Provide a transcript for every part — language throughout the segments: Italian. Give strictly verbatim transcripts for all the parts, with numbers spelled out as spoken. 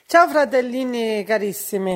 Ciao fratellini carissimi,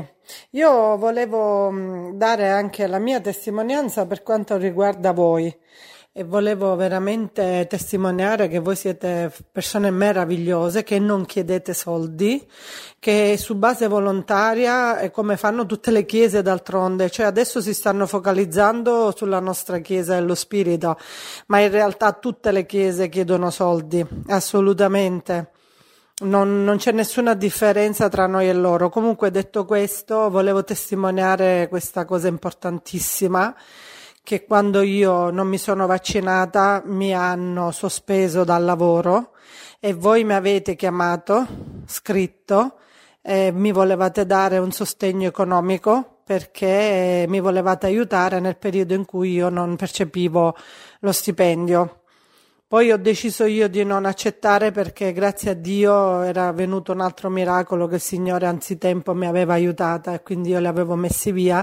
io volevo mh, dare anche la mia testimonianza per quanto riguarda voi e volevo veramente testimoniare che voi siete persone meravigliose, che non chiedete soldi, che su base volontaria, è come fanno tutte le chiese d'altronde, cioè adesso si stanno focalizzando sulla nostra chiesa dello spirito, ma in realtà tutte le chiese chiedono soldi, assolutamente. Non, non c'è nessuna differenza tra noi e loro. Comunque, detto questo, volevo testimoniare questa cosa importantissima, che quando io non mi sono vaccinata mi hanno sospeso dal lavoro e voi mi avete chiamato, scritto, e mi volevate dare un sostegno economico perché mi volevate aiutare nel periodo in cui io non percepivo lo stipendio. Poi ho deciso io di non accettare perché grazie a Dio era venuto un altro miracolo che il Signore anzitempo mi aveva aiutata e quindi io li avevo messi via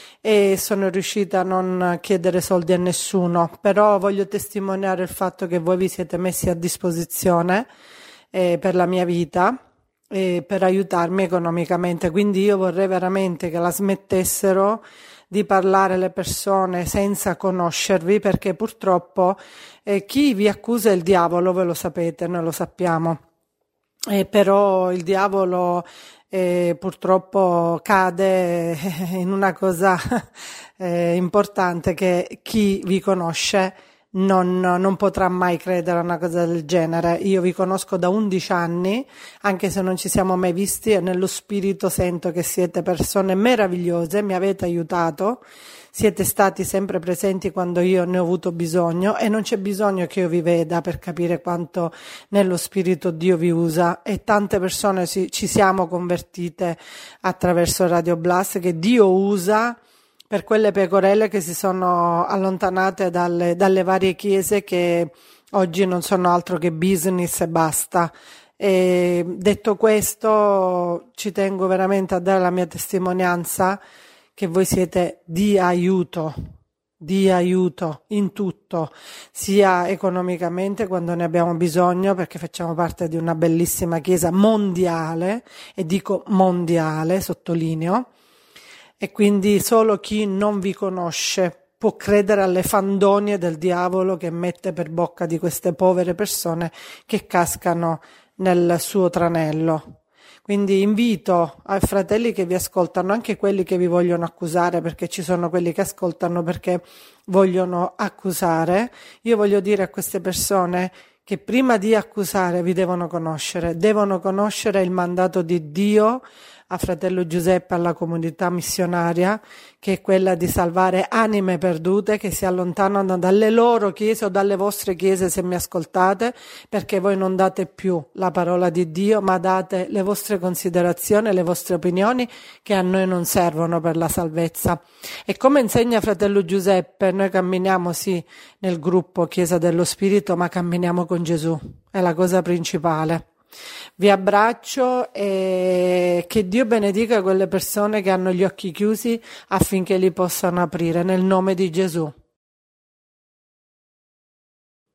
e sono riuscita a non chiedere soldi a nessuno. Però voglio testimoniare il fatto che voi vi siete messi a disposizione eh, per la mia vita e per aiutarmi economicamente. Quindi io vorrei veramente che la smettessero di parlare le persone senza conoscervi, perché purtroppo eh, chi vi accusa è il diavolo, voi lo sapete, noi lo sappiamo, eh, però il diavolo eh, purtroppo cade in una cosa eh, importante, che chi vi conosce non, non potrà mai credere a una cosa del genere. Io vi conosco da undici anni, anche se non ci siamo mai visti, e nello spirito sento che siete persone meravigliose, mi avete aiutato, siete stati sempre presenti quando io ne ho avuto bisogno e non c'è bisogno che io vi veda per capire quanto nello spirito Dio vi usa, e tante persone si, ci siamo convertite attraverso Radio Blast, che Dio usa per quelle pecorelle che si sono allontanate dalle, dalle varie chiese, che oggi non sono altro che business e basta. E detto questo, ci tengo veramente a dare la mia testimonianza che voi siete di aiuto, di aiuto in tutto, sia economicamente quando ne abbiamo bisogno, perché facciamo parte di una bellissima chiesa mondiale, e dico mondiale, sottolineo, e quindi solo chi non vi conosce può credere alle fandonie del diavolo che mette per bocca di queste povere persone che cascano nel suo tranello. Quindi invito ai fratelli che vi ascoltano, anche quelli che vi vogliono accusare, perché ci sono quelli che ascoltano perché vogliono accusare, io voglio dire a queste persone che prima di accusare vi devono conoscere, devono conoscere il mandato di Dio a fratello Giuseppe, alla comunità missionaria, che è quella di salvare anime perdute che si allontanano dalle loro chiese o dalle vostre chiese, se mi ascoltate, perché voi non date più la parola di Dio, ma date le vostre considerazioni, le vostre opinioni, che a noi non servono per la salvezza. E come insegna fratello Giuseppe, noi camminiamo sì nel gruppo Chiesa dello Spirito, ma camminiamo con Gesù, è la cosa principale. Vi abbraccio e che Dio benedica quelle persone che hanno gli occhi chiusi affinché li possano aprire, nel nome di Gesù.